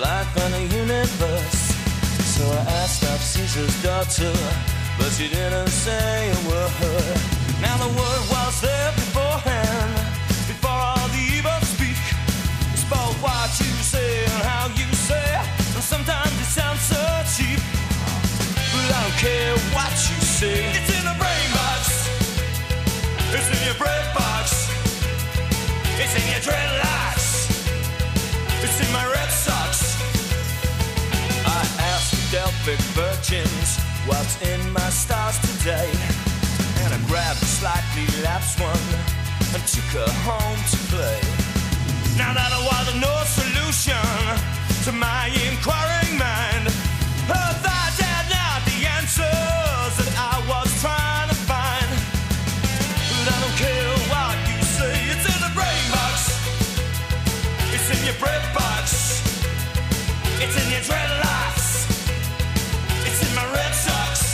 life in a universe. So I asked of Caesar's daughter, but she didn't say a word. Now the word was there beforehand, before all the evil speak. It's about what you say and how you say, and sometimes it sounds so cheap. But I don't care what you say. It's in the brain box. It's in your bread box. It's in your dreadlocks. It's in my Red Sox. I asked the Delphic virgins what's in my stars today, and I grabbed a slightly lapsed one and took her home to play. Now that I was no solution to my inquiring mind, her thoughts had not the answers that I was trying to find. But I don't care what you say. It's in the brain box. It's in your bread box. It's in your dreadlocks. It's in my Red Sox.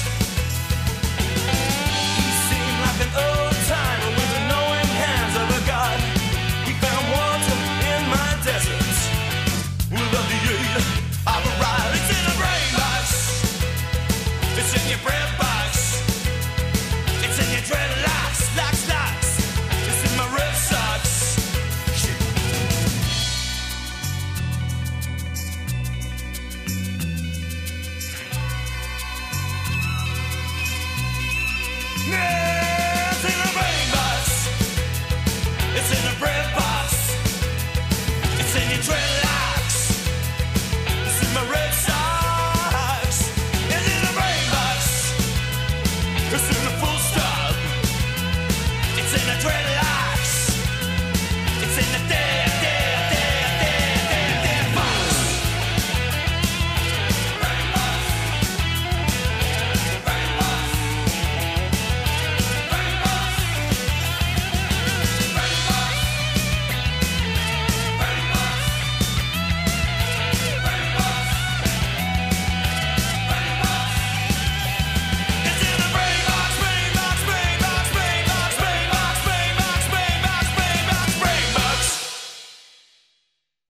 He seemed like an old timer with the knowing hands of a god. He found water in my deserts with the aid of a ride. It's in the brain box. It's in your bread box. It's in your dreadlocks, locks. It's in my Red Sox. Shit. Yeah, it's in the brain box. It's in the bread box. It's in your dreadlocks. It's in my Red Sox. It's in the brain box. It's in the full stop. It's in the dreadlocks.